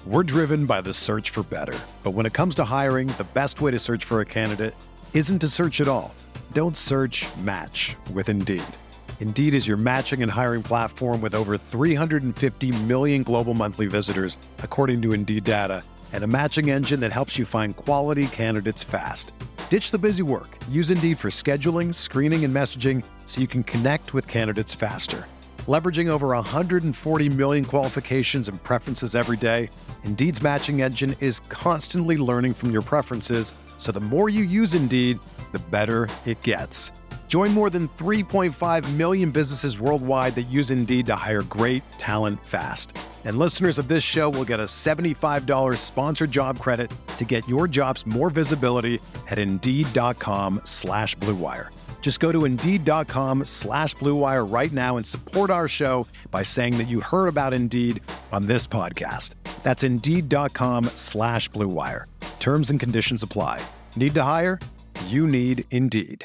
We're driven by the search for better. But when it comes to hiring, the best way to search for a candidate isn't to search at all. Don't search, match with Indeed. Indeed is your matching and hiring platform with over 350 million global monthly visitors, according to Indeed data, and a matching engine that helps you find quality candidates fast. Ditch the busy work. Use Indeed for scheduling, screening, and messaging so you can connect with candidates faster. Leveraging over 140 million qualifications and preferences every day, Indeed's matching engine is constantly learning from your preferences, so the more you use Indeed, the better it gets. Join more than 3.5 million businesses worldwide that use Indeed to hire great talent fast. And listeners of this show will get a $75 sponsored job credit to get your jobs more visibility at Indeed.com/Blue Wire. Just go to Indeed.com/Blue Wire right now and support our show by saying that you heard about Indeed on this podcast. That's Indeed.com/Blue Wire. Terms and conditions apply. Need to hire? You need Indeed.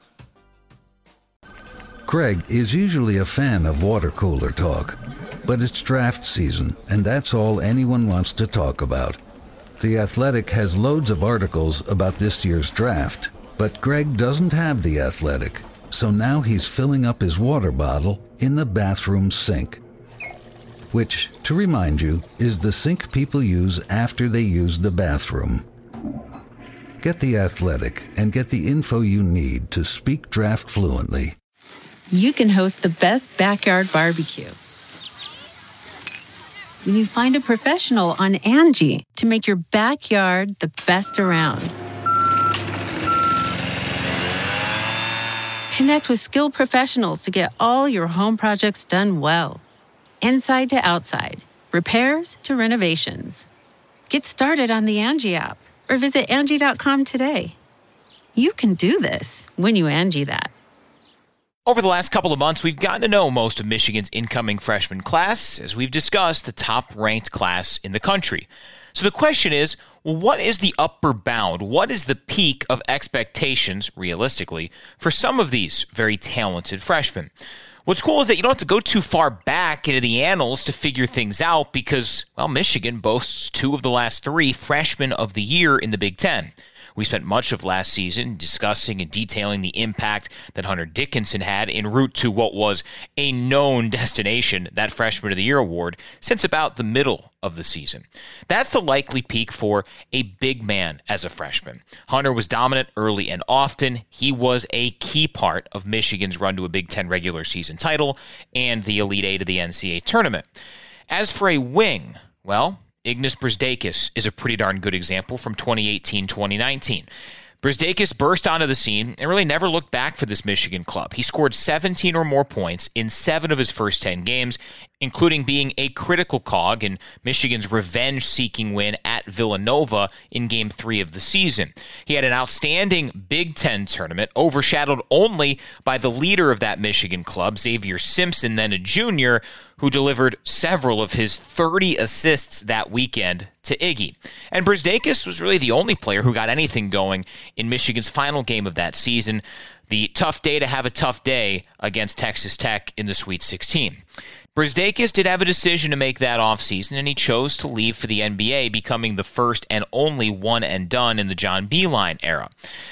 Greg is usually a fan of water cooler talk, but it's draft season, and that's all anyone wants to talk about. The Athletic has loads of articles about this year's draft, but Greg doesn't have The Athletic, so now he's filling up his water bottle in the bathroom sink, which, to remind you, is the sink people use after they use the bathroom. Get The Athletic and get the info you need to speak draft fluently. You can host the best backyard barbecue when you find a professional on Angie to make your backyard the best around. Connect with skilled professionals to get all your home projects done well. Inside to outside, repairs to renovations. Get started on the Angie app or visit Angie.com today. You can do this when you Angie that. Over the last couple of months, we've gotten to know most of Michigan's incoming freshman class as we've discussed the top-ranked class in the country. So the question is, well, what is the upper bound? What is the peak of expectations, realistically, for some of these very talented freshmen? What's cool is that you don't have to go too far back into the annals to figure things out because, well, Michigan boasts 2 of the last 3 freshmen of the year in the Big Ten. We spent much of last season discussing and detailing the impact that Hunter Dickinson had en route to what was a known destination, that Freshman of the Year award, since about the middle of the season. That's the likely peak for a big man as a freshman. Hunter was dominant early and often. He was a key part of Michigan's run to a Big Ten regular season title and the Elite Eight of the NCAA tournament. As for a wing, well, Ignas Brazdeikis is a pretty darn good example from 2018-2019. Brazdeikis burst onto the scene and really never looked back for this Michigan club. He scored 17 or more points in 7 of his first 10 games, including being a critical cog in Michigan's revenge-seeking win at Villanova in Game 3 of the season. He had an outstanding Big Ten tournament, overshadowed only by the leader of that Michigan club, Xavier Simpson, then a junior, who delivered several of his 30 assists that weekend to Iggy. And Brazdeikis was really the only player who got anything going in Michigan's final game of that season, the tough day to have a tough day against Texas Tech in the Sweet 16. Brazdeikis did have a decision to make that offseason, and he chose to leave for the NBA, becoming the first and only one and done in the John Beilein era.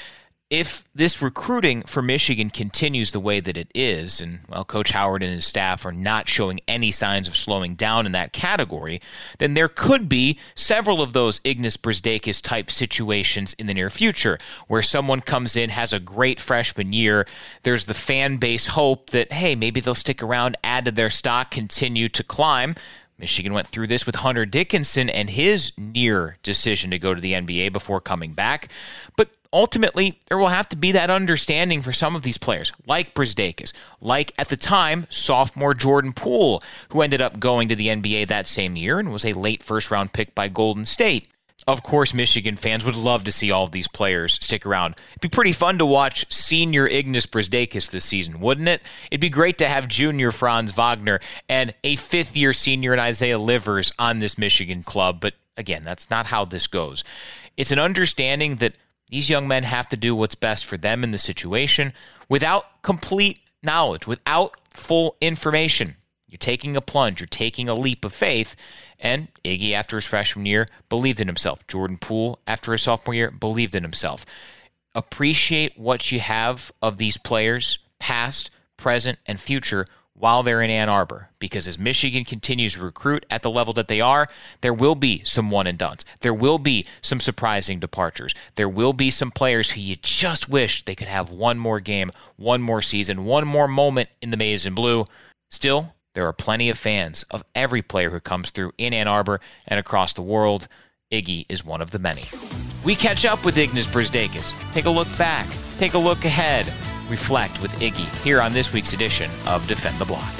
If this recruiting for Michigan continues the way that it is, and, well, Coach Howard and his staff are not showing any signs of slowing down in that category, then there could be several of those Ignas Brazdeikis type situations in the near future where someone comes in, has a great freshman year. There's the fan base hope that, hey, maybe they'll stick around, add to their stock, continue to climb. Michigan went through this with Hunter Dickinson and his near decision to go to the NBA before coming back. But ultimately, there will have to be that understanding for some of these players, like Brazdeikis, like at the time, sophomore Jordan Poole, who ended up going to the NBA that same year and was a late first-round pick by Golden State. Of course, Michigan fans would love to see all of these players stick around. It'd be pretty fun to watch senior Ignas Brazdeikis this season, wouldn't it? It'd be great to have junior Franz Wagner and a fifth-year senior in Isaiah Livers on this Michigan club, but again, that's not how this goes. It's an understanding that these young men have to do what's best for them in the situation without complete knowledge, without full information. You're taking a plunge. You're taking a leap of faith. And Iggy, after his freshman year, believed in himself. Jordan Poole, after his sophomore year, believed in himself. Appreciate what you have of these players, past, present, and future, while they're in Ann Arbor. Because as Michigan continues to recruit at the level that they are, there will be some one-and-dones. There will be some surprising departures. There will be some players who you just wish they could have one more game, one more season, one more moment in the maize and blue. Still, there are plenty of fans of every player who comes through in Ann Arbor and across the world. Iggy is one of the many. We catch up with Ignas Brazdeikis. Take a look back. Take a look ahead. Reflect with Iggy here on this week's edition of Defend the Block.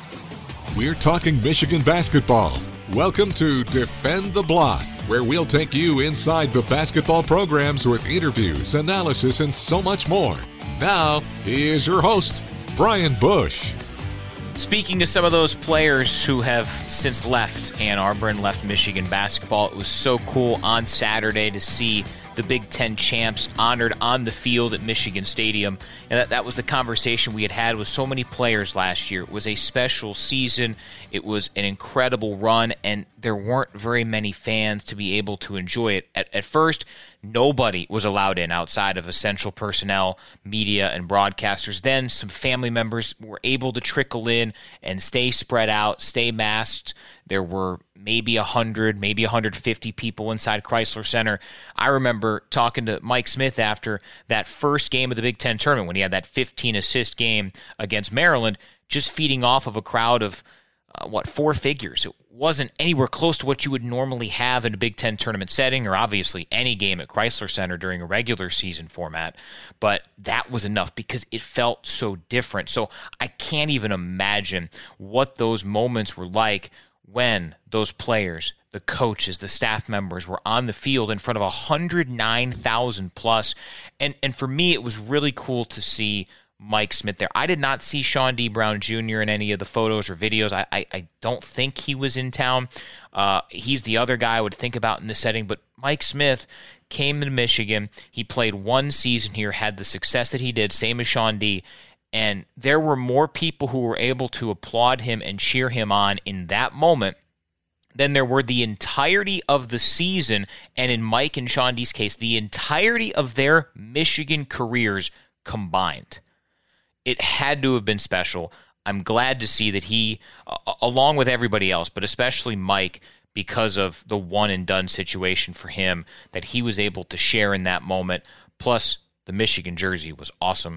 We're talking Michigan basketball. Welcome to Defend the Block, where we'll take you inside the basketball programs with interviews, analysis, and so much more. Now, here's your host, Brian Bush. Speaking of some of those players who have since left Ann Arbor and left Michigan basketball, it was so cool on Saturday to see the Big Ten champs honored on the field at Michigan Stadium. And that was the conversation we had with so many players last year. It was a special season. It was an incredible run, and there weren't very many fans to be able to enjoy it. At first, nobody was allowed in outside of essential personnel, media, and broadcasters. Then some family members were able to trickle in and stay spread out, stay masked. There were maybe 100, maybe 150 people inside Chrysler Center. I remember talking to Mike Smith after that first game of the Big Ten tournament when he had that 15-assist game against Maryland, just feeding off of a crowd of, four figures. It wasn't anywhere close to what you would normally have in a Big Ten tournament setting, or obviously any game at Chrysler Center during a regular season format. But that was enough because it felt so different. So I can't even imagine what those moments were like when those players, the coaches, the staff members were on the field in front of 109,000 plus. And for me, it was really cool to see Mike Smith there. I did not see Sean D. Brown Jr. in any of the photos or videos. I don't think he was in town. He's the other guy I would think about in this setting. But Mike Smith came to Michigan. He played one season here, had the success that he did, same as Sean D. And there were more people who were able to applaud him and cheer him on in that moment than there were the entirety of the season, and in Mike and Sean D's case, the entirety of their Michigan careers combined. It had to have been special. I'm glad to see that he, along with everybody else, but especially Mike, because of the one-and-done situation for him, that he was able to share in that moment. Plus, the Michigan jersey was awesome.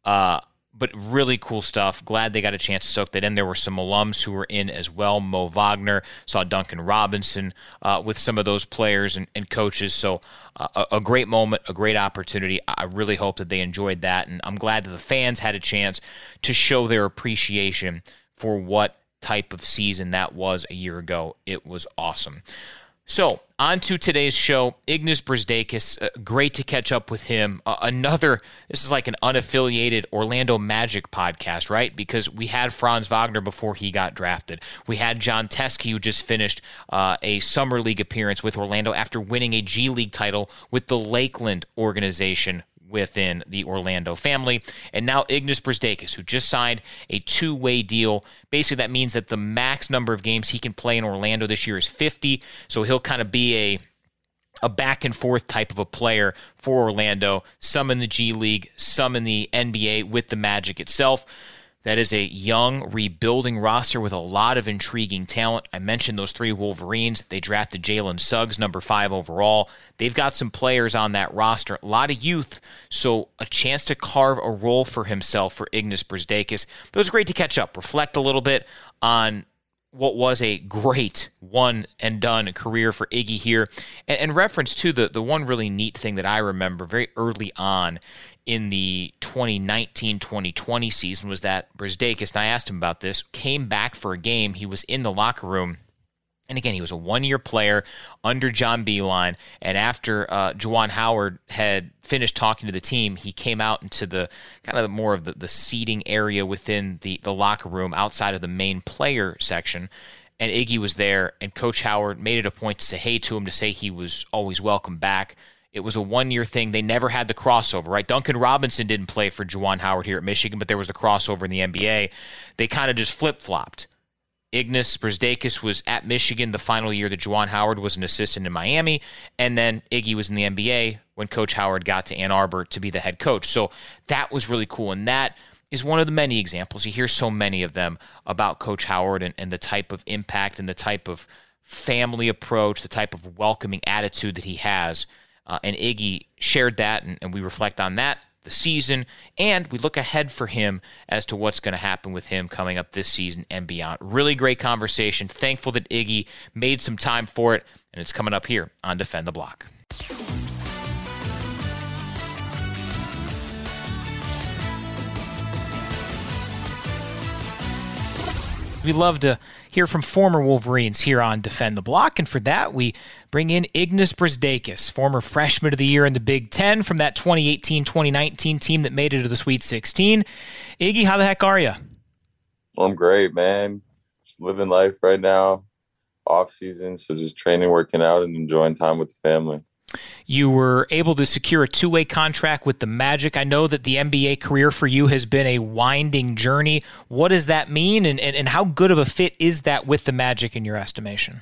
But really cool stuff. Glad they got a chance to soak that in. There were some alums who were in as well. Mo Wagner, saw Duncan Robinson with some of those players and coaches. So a great moment, a great opportunity. I really hope that they enjoyed that. And I'm glad that the fans had a chance to show their appreciation for what type of season that was a year ago. It was awesome. So, on to today's show, Ignas Brazdeikis. Great to catch up with him. This is like an unaffiliated Orlando Magic podcast, right? Because we had Franz Wagner before he got drafted. We had John Teske, who just finished a Summer League appearance with Orlando after winning a G League title with the Lakeland organization within the Orlando family. And now Ignas Brazdeikis, who just signed a two-way deal. Basically, that means that the max number of games he can play in Orlando this year is 50, so he'll kind of be a back-and-forth type of a player for Orlando, some in the G League, some in the NBA with the Magic itself. That is a young, rebuilding roster with a lot of intriguing talent. I mentioned those three Wolverines. They drafted Jalen Suggs, number 5 overall. They've got some players on that roster, a lot of youth, so a chance to carve a role for himself for Ignas Brazdeikis. But it was great to catch up, reflect a little bit on what was a great one-and-done career for Iggy here. And reference to the one really neat thing that I remember very early on in the 2019-2020 season was that Brazdeikis, and I asked him about this, came back for a game. He was in the locker room. And again, he was a one-year player under John Beilein. And after Juwan Howard had finished talking to the team, he came out into the kind of more of the seating area within the locker room outside of the main player section. And Iggy was there, and Coach Howard made it a point to say hey to him, to say he was always welcome back. It was a one-year thing. They never had the crossover, right? Duncan Robinson didn't play for Juwan Howard here at Michigan, but there was the crossover in the NBA. They kind of just flip-flopped. Ignas Brazdeikis was at Michigan the final year that Juwan Howard was an assistant in Miami, and then Iggy was in the NBA when Coach Howard got to Ann Arbor to be the head coach. So that was really cool, and that is one of the many examples. You hear so many of them about Coach Howard and the type of impact and the type of family approach, the type of welcoming attitude that he has. And Iggy shared that, and we reflect on that, the season, and we look ahead for him as to what's going to happen with him coming up this season and beyond. Really great conversation. Thankful that Iggy made some time for it, and it's coming up here on Defend the Block. We love to hear from former Wolverines here on Defend the Block, and for that, we bring in Ignas Brazdeikis, former freshman of the year in the Big Ten from that 2018-2019 team that made it to the Sweet 16. Iggy, how the heck are you? I'm great, man. Just living life right now, off season, so just training, working out, and enjoying time with the family. You were able to secure a two-way contract with the Magic. I know that the NBA career for you has been a winding journey. What does that mean, and how good of a fit is that with the Magic in your estimation?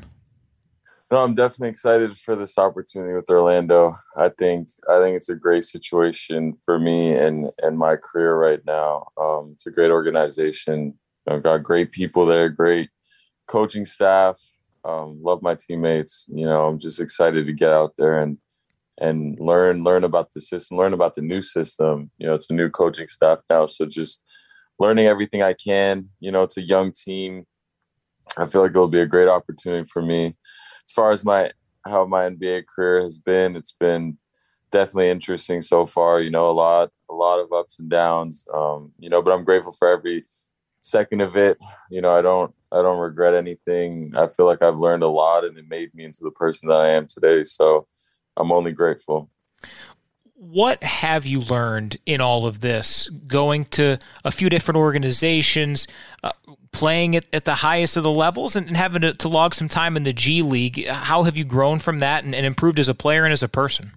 No, I'm definitely excited for this opportunity with Orlando. I think it's a great situation for me and my career right now. It's a great organization. I've got great people there, great coaching staff. Love my teammates. I'm just excited to get out there and learn about the system, learn about the new system. It's a new coaching staff now, so just learning everything I can. It's a young team. I feel like it'll be a great opportunity for me. As far as how my NBA career has been, it's been definitely interesting so far. A lot of ups and downs. But I'm grateful for every second of it. I don't regret anything. I feel like I've learned a lot, and it made me into the person that I am today. So I'm only grateful. What have you learned in all of this, going to a few different organizations, playing at the highest of the levels, and having to log some time in the G League? How have you grown from that and improved as a player and as a person?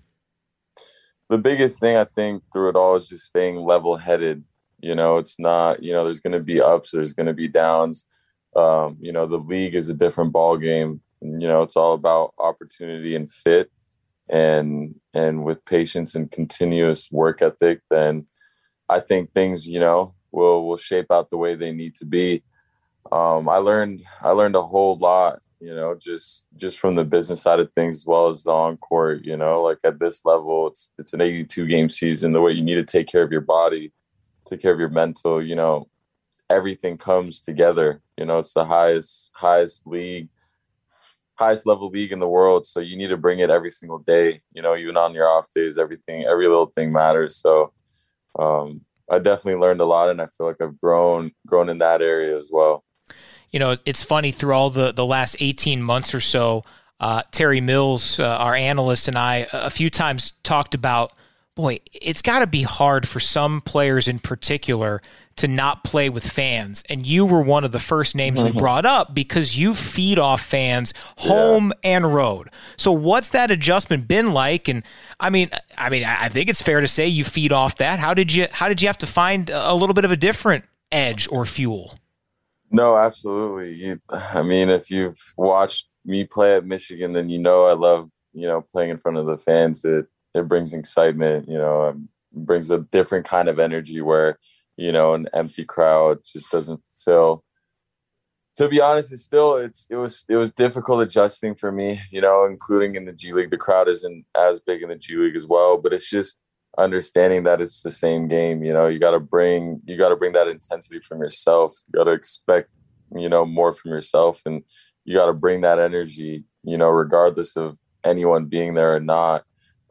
The biggest thing I think through it all is just staying level-headed. It's not, there's going to be ups, there's going to be downs. The league is a different ball game. It's all about opportunity and fit, and with patience and continuous work ethic, then I think things, will shape out the way they need to be. I learned a whole lot, just from the business side of things as well as the on-court. Like at this level, it's an 82-game season. The way you need to take care of your body, take care of your mental, everything comes together. It's the highest level league in the world. So you need to bring it every single day, even on your off days, every little thing matters. So I definitely learned a lot, and I feel like I've grown in that area as well. It's funny, through all the last 18 months or so, Terry Mills, our analyst, and I a few times talked about, boy, it's got to be hard for some players in particular to not play with fans. And you were one of the first names we brought up because you feed off fans home and road. So what's that adjustment been like? And I mean, I think it's fair to say you feed off that. How did you have to find a little bit of a different edge or fuel? No, absolutely. If you've watched me play at Michigan, then I love, playing in front of the fans. It brings excitement, brings a different kind of energy where, an empty crowd just doesn't feel. To be honest, it was difficult adjusting for me, including in the G League. The crowd isn't as big in the G League as well, but it's just understanding that it's the same game. You got to bring that intensity from yourself. You got to expect, more from yourself, and you got to bring that energy, regardless of anyone being there or not.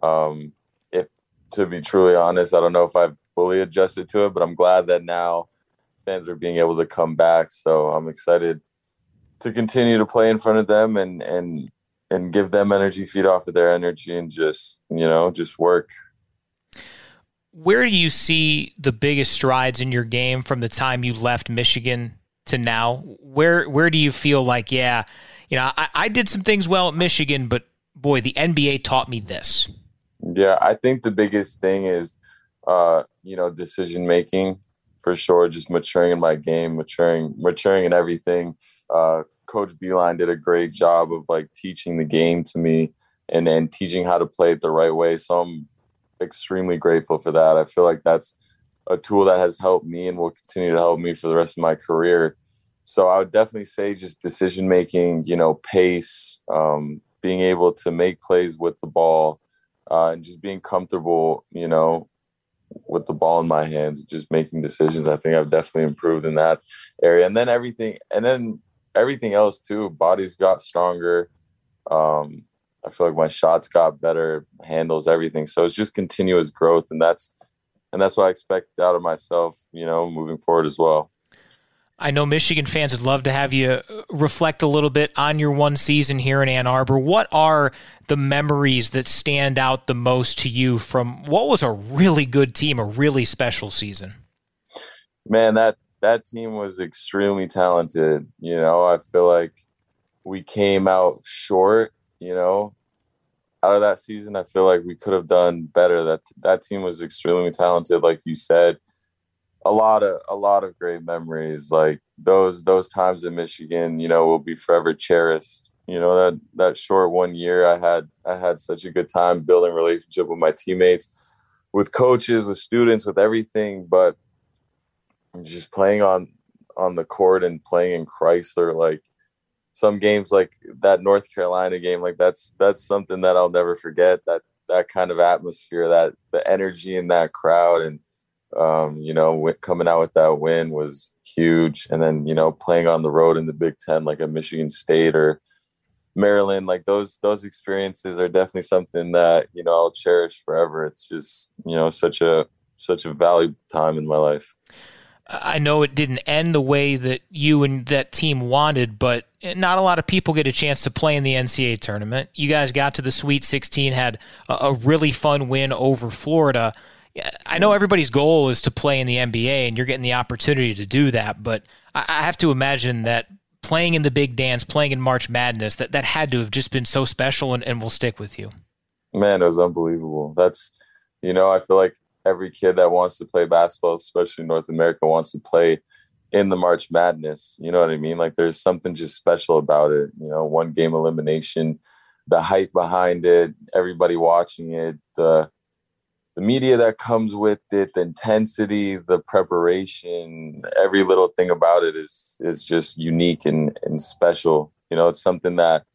If to be truly honest, I don't know if I've fully adjusted to it, but I'm glad that now fans are being able to come back. So I'm excited to continue to play in front of them and give them energy, feed off of their energy, and just work. Where do you see the biggest strides in your game from the time you left Michigan to now? Where do you feel like, I did some things well at Michigan, but boy, the NBA taught me this? Yeah, I think the biggest thing is, decision making for sure. Just maturing in my game, maturing in everything. Coach Beilein did a great job of like teaching the game to me and then teaching how to play it the right way. So I'm extremely grateful for that. I feel like that's a tool that has helped me and will continue to help me for the rest of my career. So I would definitely say just decision making, pace, being able to make plays with the ball, and just being comfortable, with the ball in my hands, just making decisions. I think I've definitely improved in that area. And then everything else too. Body's got stronger. I feel like my shots got better, handles, everything. So it's just continuous growth, and that's what I expect out of myself, moving forward as well. I know Michigan fans would love to have you reflect a little bit on your one season here in Ann Arbor. What are the memories that stand out the most to you from what was a really good team, a really special season? Man, that team was extremely talented. I feel like we came out short, out of that season. I feel like we could have done better. That team was extremely talented, like you said. A lot of great memories, like those times in Michigan, will be forever cherished. That short 1 year, I had such a good time building a relationship with my teammates, with coaches, with students, with everything. But just playing on the court and playing in Chrysler, like some games like that North Carolina game, like that's something that I'll never forget. That kind of atmosphere, that the energy in that crowd, and coming out with that win was huge. And then, playing on the road in the Big Ten, like a Michigan State or Maryland, like those experiences are definitely something that, I'll cherish forever. It's just, such a valuable time in my life. I know it didn't end the way that you and that team wanted, but not a lot of people get a chance to play in the NCAA tournament. You guys got to the Sweet 16, had a really fun win over Florida. I know everybody's goal is to play in the NBA, and you're getting the opportunity to do that, but I have to imagine that playing in the big dance, playing in March Madness, that had to have just been so special and will stick with you. Man, it was unbelievable. That's, I feel like every kid that wants to play basketball, especially in North America, wants to play in the March Madness. You know what I mean? Like there's something just special about it. One game elimination, the hype behind it, everybody watching it, the media that comes with it, the intensity, the preparation, every little thing about it is just unique and special. It's something that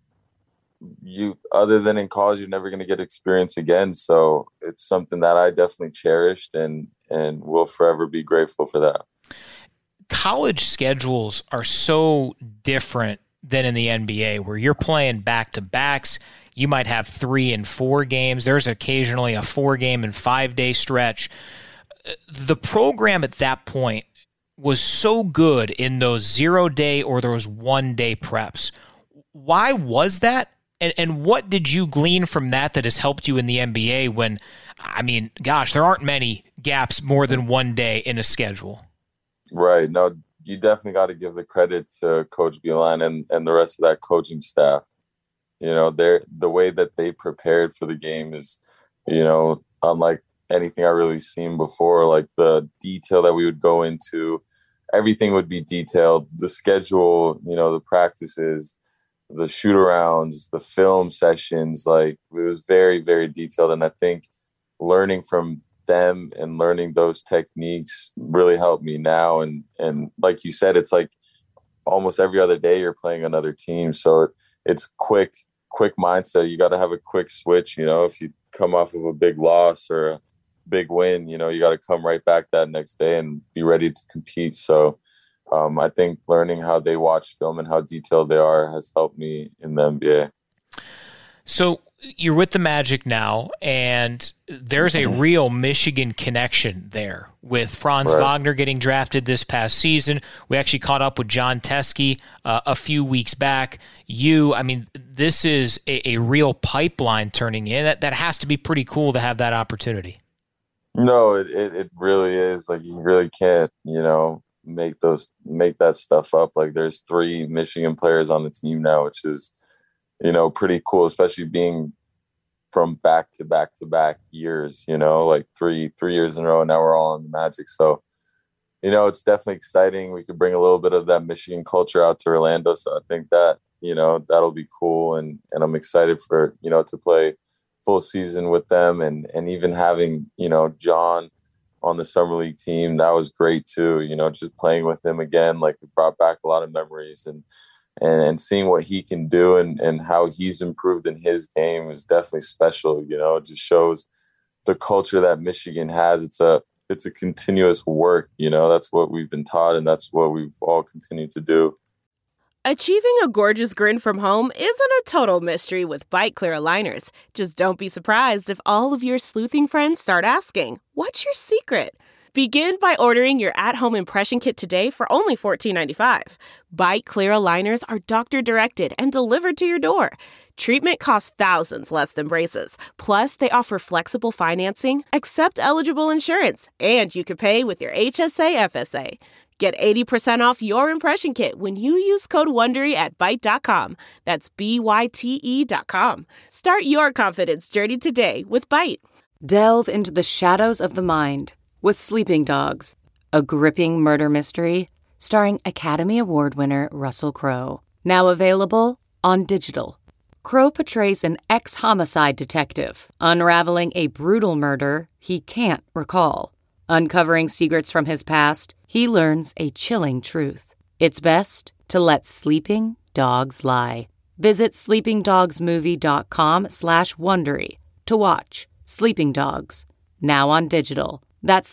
other than in college, you're never going to get experience again. So it's something that I definitely cherished and will forever be grateful for that. College schedules are so different than in the NBA, where you're playing back-to-backs. You might have 3 and 4 games. There's occasionally a 4-game and 5-day stretch. The program at that point was so good in those 0-day or those 1-day preps. Why was that? And what did you glean from that has helped you in the NBA when, there aren't many gaps more than 1 day in a schedule? Right. No, you definitely got to give the credit to Coach Beilein and the rest of that coaching staff. The way that they prepared for the game is, unlike anything I really seen before. Like the detail that we would go into, everything would be detailed. The schedule, the practices, the shoot-arounds, the film sessions, like it was very, very detailed. And I think learning from them and learning those techniques really helped me now. And like you said, it's like almost every other day you're playing another team. So it's quick mindset. You got to have a quick switch. If you come off of a big loss or a big win, you got to come right back that next day and be ready to compete. So I think learning how they watch film and how detailed they are has helped me in the NBA. So you're with the Magic now, and there's a real Michigan connection there with Franz Wagner getting drafted this past season. We actually caught up with John Teske a few weeks back. This is a real pipeline turning in. That has to be pretty cool to have that opportunity. No, it really is. Like you really can't, make that stuff up. Like there's 3 Michigan players on the team now, which is, pretty cool, especially being from back to back years, like three years in a row. And now we're all on the Magic. So it's definitely exciting. We could bring a little bit of that Michigan culture out to Orlando. So I think that, that'll be cool. And I'm excited for, to play full season with them, and even having, John on the summer league team. That was great too. Just playing with him again, like, it brought back a lot of memories, and seeing what he can do and how he's improved in his game is definitely special. It just shows the culture that Michigan has. It's a continuous work. That's what we've been taught, and that's what we've all continued to do. Achieving a gorgeous grin from home isn't a total mystery with Bite Clear aligners. Just don't be surprised if all of your sleuthing friends start asking, "What's your secret?" Begin by ordering your at-home impression kit today for only $14.95. Bite Clear aligners are doctor-directed and delivered to your door. Treatment costs thousands less than braces. Plus, they offer flexible financing, accept eligible insurance, and you can pay with your HSA FSA. Get 80% off your impression kit when you use code WONDERY at Byte.com. That's BYTE.com. Start your confidence journey today with Byte. Delve into the shadows of the mind with Sleeping Dogs, a gripping murder mystery starring Academy Award winner Russell Crowe. Now available on digital. Crowe portrays an ex-homicide detective unraveling a brutal murder he can't recall. Uncovering secrets from his past, he learns a chilling truth. It's best to let sleeping dogs lie. Visit sleepingdogsmovie.com/Wondery to watch Sleeping Dogs, now on digital. That's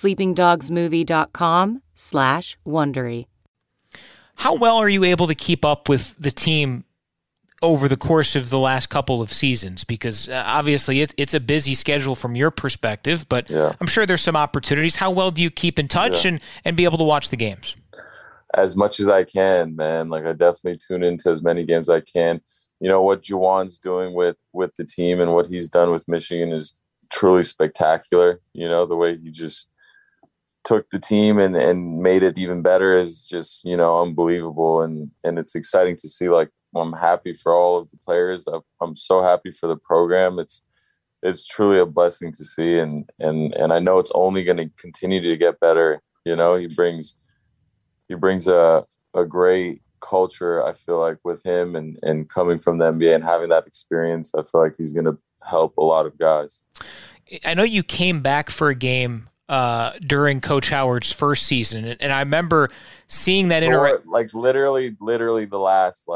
sleepingdogsmovie.com/Wondery. How well are you able to keep up with the team over the course of the last couple of seasons? Because obviously it's a busy schedule from your perspective, but I'm sure there's some opportunities. How well do you keep in touch and be able to watch the games? As much as I can, man. Like, I definitely tune into as many games as I can. What Juwan's doing with the team and what he's done with Michigan is truly spectacular. The way he just took the team and made it even better is just, unbelievable. And it's exciting to see. Like, I'm happy for all of the players. I'm so happy for the program. It's truly a blessing to see. And I know it's only going to continue to get better. He brings a great culture, I feel like, with him and coming from the NBA and having that experience. I feel like he's going to help a lot of guys. I know you came back for a game during Coach Howard's first season, and I remember seeing that literally the last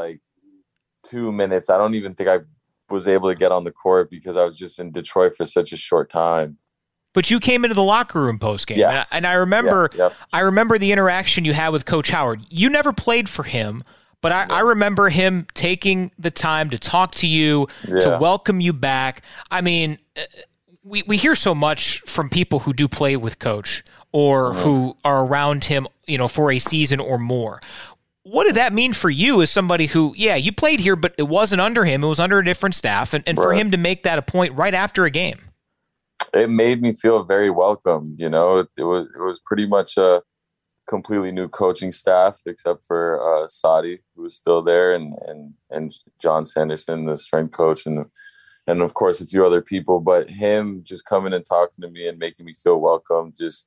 2 minutes. I don't even think I was able to get on the court because I was just in Detroit for such a short time. But you came into the locker room post game, and I remember the interaction you had with Coach Howard. You never played for him, but I remember him taking the time to talk to you, to welcome you back. I mean, we hear so much from people who do play with Coach or who are around him, for a season or more. What did that mean for you as somebody who, you played here, but it wasn't under him, it was under a different staff, and for him to make that a point right after a game? It made me feel very welcome. It was pretty much a completely new coaching staff, except for Sadi, who was still there, and John Sanderson, the strength coach, and of course a few other people. But him just coming and talking to me and making me feel welcome, just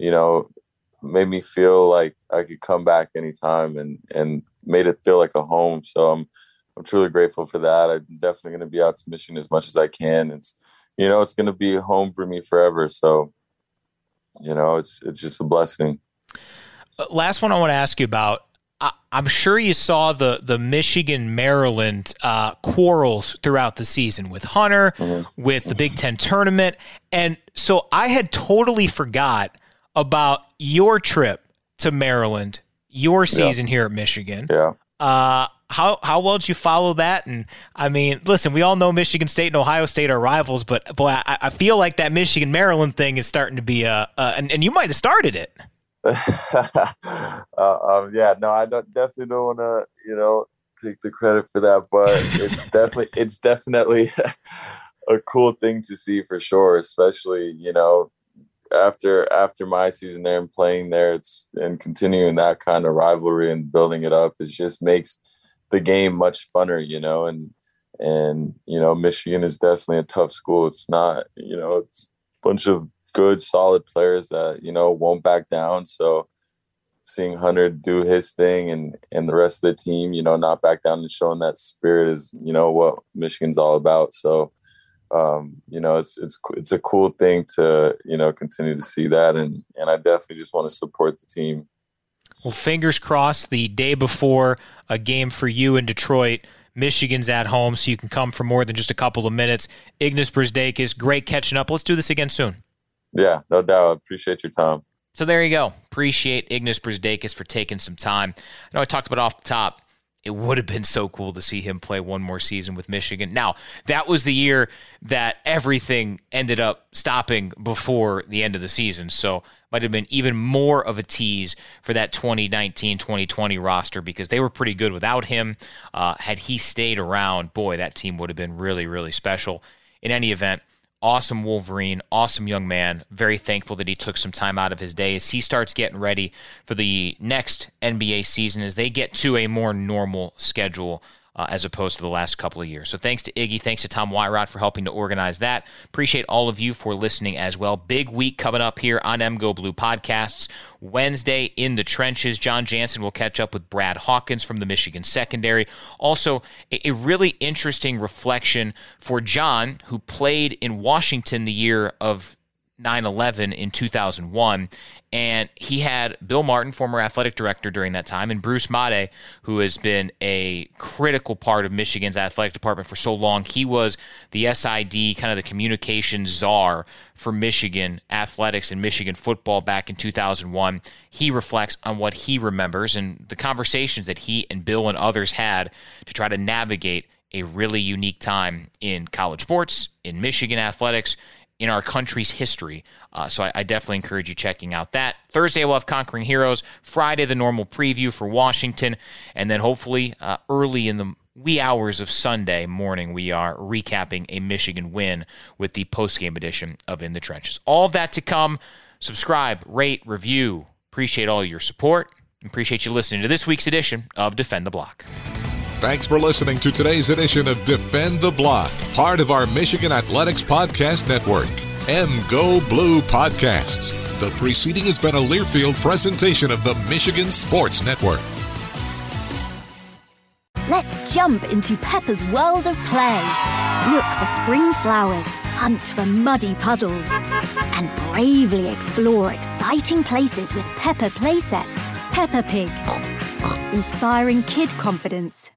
made me feel like I could come back anytime and made it feel like a home. So I'm truly grateful for that. I'm definitely going to be out to Michigan as much as I can. It's going to be home for me forever. So, it's just a blessing. Last one I want to ask you about. I'm sure you saw the Michigan-Maryland quarrels throughout the season with Hunter, with the Big Ten tournament. And so I had totally forgot about your trip to Maryland, your season here at Michigan. Yeah. How well did you follow that? And I mean, listen, we all know Michigan State and Ohio State are rivals, but boy, I feel like that Michigan-Maryland thing is starting to be and you might have started it. I definitely don't want to, take the credit for that, but it's definitely a cool thing to see for sure, especially, after my season there and playing there, and continuing that kind of rivalry and building it up, it just makes the game much funner, and Michigan is definitely a tough school. It's not, it's a bunch of good, solid players that, won't back down. So, seeing Hunter do his thing and the rest of the team, you know, not back down and showing that spirit is, you know, what Michigan's all about. So, you know, it's a cool thing to, you know, continue to see that. And I definitely just want to support the team. Well, fingers crossed, the day before a game for you in Detroit, Michigan's at home, so you can come for more than just a couple of minutes. Ignas Brazdeikis, great catching up. Let's do this again soon. Yeah, no doubt. Appreciate your time. So there you go. Appreciate Ignas Brazdeikis for taking some time. I know I talked about it off the top. It would have been so cool to see him play one more season with Michigan. Now, that was the year that everything ended up stopping before the end of the season, so might have been even more of a tease for that 2019-2020 roster because they were pretty good without him. Had he stayed around, boy, that team would have been really, really special. In any event, awesome Wolverine, awesome young man. Very thankful that he took some time out of his day as he starts getting ready for the next NBA season as they get to a more normal schedule as opposed to the last couple of years. So thanks to Iggy, thanks to Tom Wyrot for helping to organize that. Appreciate all of you for listening as well. Big week coming up here on MGO Blue Podcasts. Wednesday in the trenches, John Jansen will catch up with Brad Hawkins from the Michigan secondary. Also, a really interesting reflection for John, who played in Washington the year of 9/11 in 2001, and he had Bill Martin, former athletic director during that time, and Bruce Made, who has been a critical part of Michigan's athletic department for so long. He was the SID, kind of the communications czar for Michigan athletics and Michigan football back in 2001. He reflects on what he remembers and the conversations that he and Bill and others had to try to navigate a really unique time in college sports, in Michigan athletics, in our country's history. So I definitely encourage you checking out that. Thursday, we'll have Conquering Heroes. Friday, the normal preview for Washington. And then hopefully early in the wee hours of Sunday morning, we are recapping a Michigan win with the postgame edition of In the Trenches. All of that to come. Subscribe, rate, review. Appreciate all your support. Appreciate you listening to this week's edition of Defend the Block. Thanks for listening to today's edition of Defend the Block, part of our Michigan Athletics Podcast Network, MGO Blue Podcasts. The preceding has been a Learfield presentation of the Michigan Sports Network. Let's jump into Peppa's world of play. Look for spring flowers, hunt for muddy puddles, and bravely explore exciting places with Peppa playsets. Peppa Pig, inspiring kid confidence.